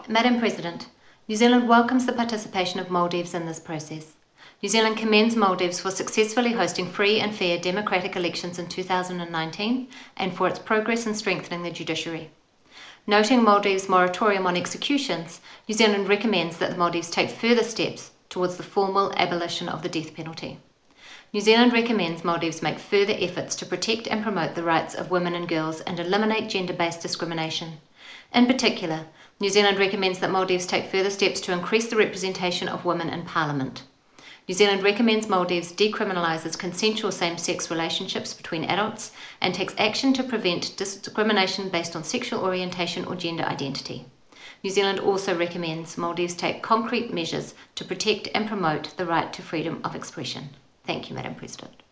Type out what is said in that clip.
Madam President, New Zealand welcomes the participation of Maldives in this process. New Zealand commends Maldives for successfully hosting free and fair democratic elections in 2019 and for its progress in strengthening the judiciary. Noting Maldives' moratorium on executions, New Zealand recommends that the Maldives take further steps towards the formal abolition of the death penalty. New Zealand recommends Maldives make further efforts to protect and promote the rights of women and girls and eliminate gender-based discrimination. In particular, New Zealand recommends that Maldives take further steps to increase the representation of women in Parliament. New Zealand recommends Maldives decriminalises consensual same-sex relationships between adults and takes action to prevent discrimination based on sexual orientation or gender identity. New Zealand also recommends Maldives take concrete measures to protect and promote the right to freedom of expression. Thank you, Madam President.